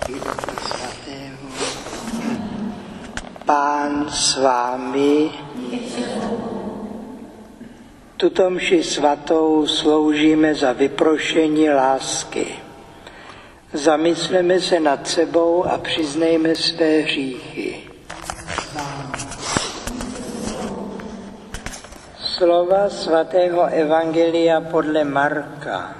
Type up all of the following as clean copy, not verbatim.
Ducha Svatého. Pán s vámi. Tuto mši svatou sloužíme za vyprošení lásky. Zamysleme se nad sebou a přiznejme své hříchy. Slova svatého evangelia podle Marka.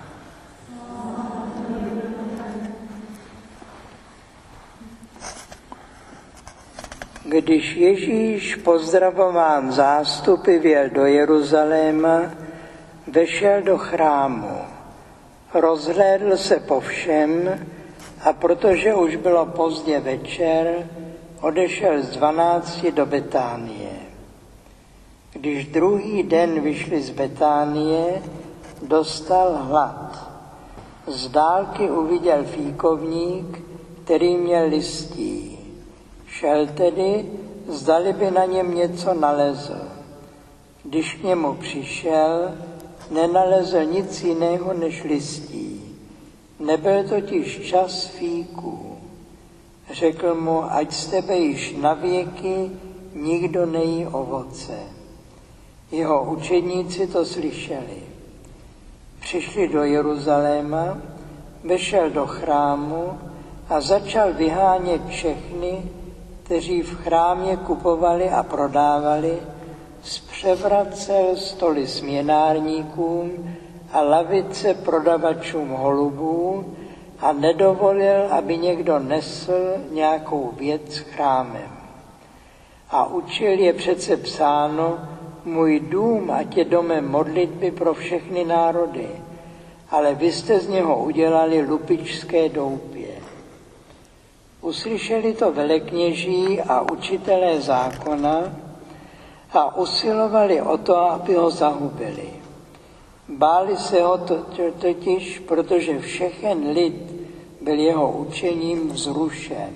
Když Ježíš pozdravován zástupy vjel do Jeruzaléma, vešel do chrámu. Rozhlédl se po všem a protože už bylo pozdě večer, odešel z 12 do Betánie. Když druhý den vyšli z Betánie, dostal hlad. Z dálky uviděl fíkovník, který měl listí. Šel tedy, zdali by na něm něco nalezl. Když k němu přišel, nenalezl nic jiného než listí. Nebyl totiž čas fíků. Řekl mu, ať z tebe již navěky nikdo nejí ovoce. Jeho učedníci to slyšeli. Přišli do Jeruzaléma, vešel do chrámu a začal vyhánět všechny, kteří v chrámě kupovali a prodávali, zpřevracel stoly směnárníkům a lavice prodavačům holubů a nedovolil, aby někdo nesl nějakou věc chrámem. A učil je přece psáno, můj dům ať je domem modlitby pro všechny národy, ale vy jste z něho udělali lupičské doupě. Uslyšeli to velekněží a učitelé zákona a usilovali o to, aby ho zahubili. Báli se ho totiž, protože všechen lid byl jeho učením vzrušen.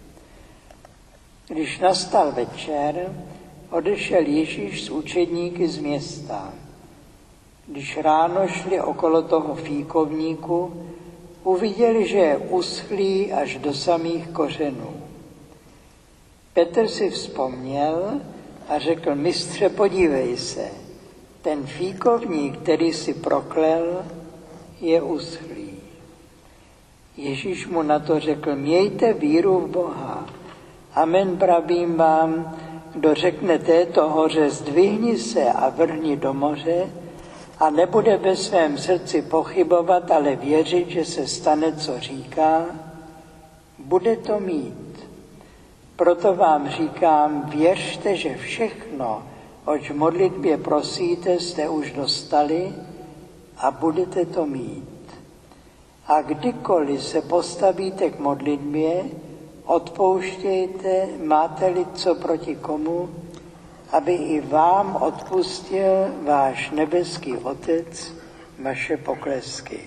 Když nastal večer, odešel Ježíš s učedníky z města. Když ráno šli okolo toho fíkovníku, uviděli, že je uschlý až do samých kořenů. Petr si vzpomněl a řekl, mistře, podívej se, ten fíkovník, který si proklel, je uschlý. Ježíš mu na to řekl, mějte víru v Boha. Amen, pravím vám, kdo řekne této hoře, zdvihni se a vrhni do moře, a nebude ve svém srdci pochybovat, ale věřit, že se stane, co říká, bude to mít. Proto vám říkám, věřte, že všechno, oč v modlitbě prosíte, jste už dostali a budete to mít. A kdykoliv se postavíte k modlitbě, odpouštějte, máte-li co proti komu, aby i vám odpustil váš nebeský Otec vaše poklesky.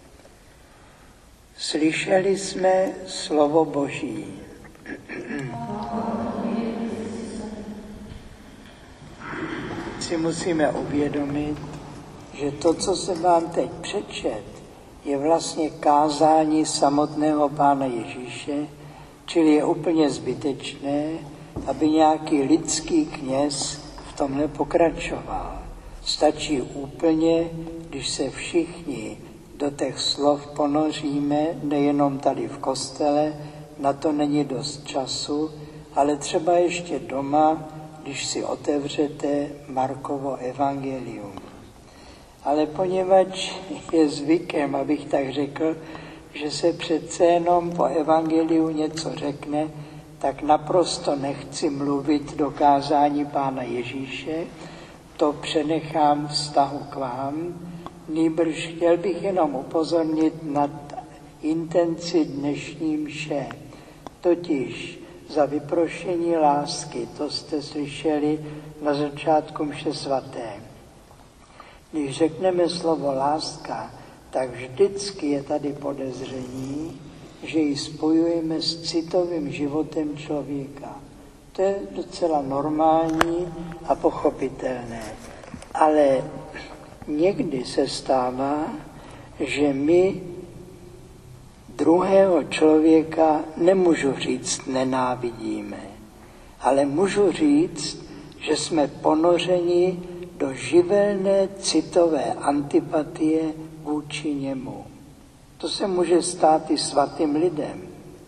Slyšeli jsme slovo Boží. Si musíme uvědomit, že to, co jsem vám teď přečet, je vlastně kázání samotného Pána Ježíše, čili je úplně zbytečné, aby nějaký lidský kněz v tom nepokračoval. Stačí úplně, když se všichni do těch slov ponoříme, nejenom tady v kostele, na to není dost času, ale třeba ještě doma, když si otevřete Markovo evangelium. Ale poněvadž je zvykem, abych tak řekl, že se přece jenom po evangeliu něco řekne, tak naprosto nechci mluvit do kázání Pána Ježíše, to přenechám vztahu k vám, nýbrž chtěl bych jenom upozornit na intenci dnešní mše, totiž za vyprošení lásky, to jste slyšeli na začátku mše svaté. Když řekneme slovo láska, tak vždycky je tady podezření, že ji spojujeme s citovým životem člověka. To je docela normální a pochopitelné. Ale někdy se stává, že my druhého člověka nemůžu říct nenávidíme, ale můžu říct, že jsme ponořeni do živelné citové antipatie vůči němu. To se může stát i svatým lidem.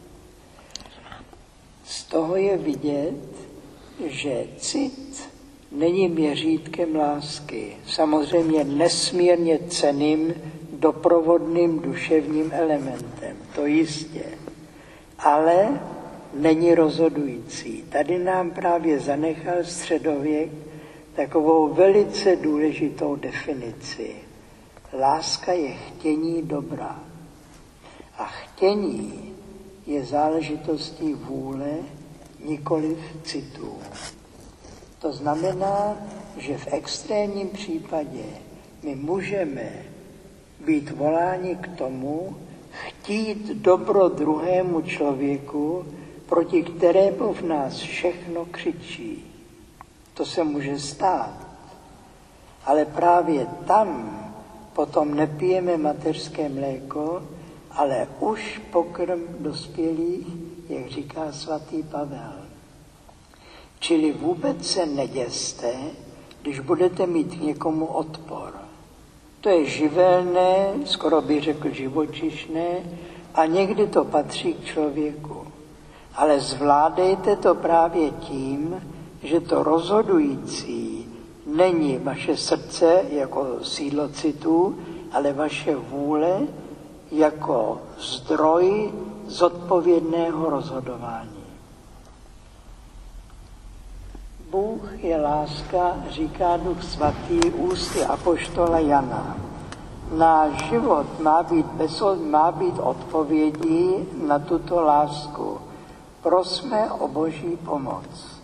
Z toho je vidět, že cit není měřítkem lásky. Samozřejmě nesmírně cenným doprovodným duševním elementem, to jistě. Ale není rozhodující. Tady nám právě zanechal středověk takovou velice důležitou definici. Láska je chtění dobra. A chtění je záležitostí vůle, nikoliv citů. To znamená, že v extrémním případě my můžeme být voláni k tomu, chtít dobro druhému člověku, proti kterému v nás všechno křičí. To se může stát. Ale právě tam potom nepijeme mateřské mléko, ale už pokrm dospělých, jak říká svatý Pavel. Čili vůbec se neděste, když budete mít k někomu odpor. To je živelné, skoro bych řekl živočišné, a někdy to patří k člověku. Ale zvládejte to právě tím, že to rozhodující není vaše srdce jako sídlo citů, ale vaše vůle jako zdroj zodpovědného rozhodování. Bůh je láska, říká Duch Svatý ústy apoštola Jana. Náš život má být odpovědí na tuto lásku. Prosme o Boží pomoc.